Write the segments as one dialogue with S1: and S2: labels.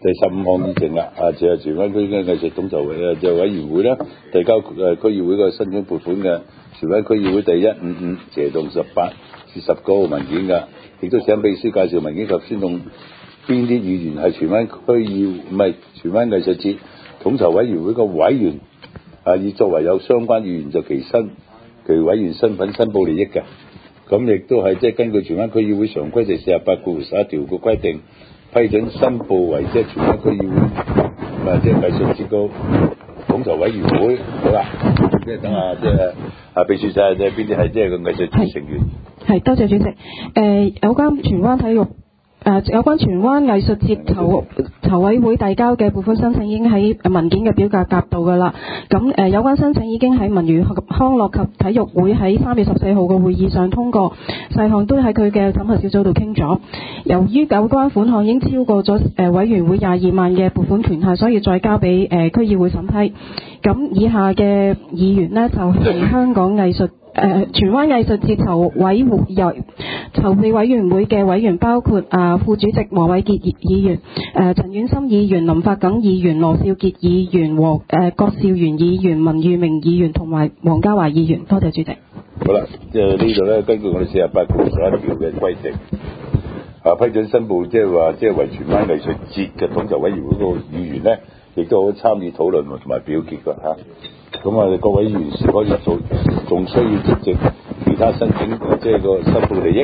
S1: 第15項議程啦，就係荃灣區嘅藝術統籌委員會啦，提交區議會個申請撥款嘅荃灣區議會第155/18至19號文件㗎，亦都請秘書介紹文件及宣讀邊啲議員係荃灣荃灣藝術節統籌委員會個委員，以作為有相關議員就其委員身份申報利益嘅。咁亦都係即係根據荃灣區議會常規第48/11條嘅規定，批准申報為即係荃灣區議會即係藝術節個統籌委員會。好啦，即係等下即係秘書仔即係邊啲係即係個藝術節成員。
S2: 係，多謝主席。有關荃灣藝術節籌委會遞交嘅撥款申請已經喺文件嘅表格夾到㗎啦。咁有關申請已經喺文娛康樂及體育會喺3月14號嘅會議上通過，細項都喺佢嘅審核小組度傾咗。由於有關款項已經超過咗委員會22萬嘅撥款權限，所以再交俾區議會審批。咁以下嘅議員呢，就係香港荃灣藝術節籌備委員會嘅委員，包括副主席黃偉傑議員、陳婉心議員、林發耿議員、羅少傑議員、郭兆元議員、文裕明議員同埋黃家華議員。多謝主席。
S1: 好啦，即係呢度咧，根據我哋48/11條嘅規定，批准申報即係話即係為荃灣藝術節嘅統籌委員會個議員咧，亦都好參與討論同埋表決㗎嚇。咁各位議員是可以做，仲需要積極其他申請即係個申報利益。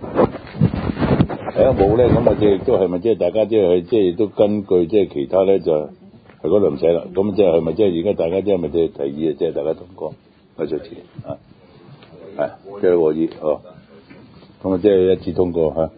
S1: 冇咧，咁即係都係咪即係大家即係都根據即係其他咧就係嗰度唔使啦。咁即係咪即係而家大家即係咪即係提議即係大家通過藝術節即係和議咁即係一致通過嚇。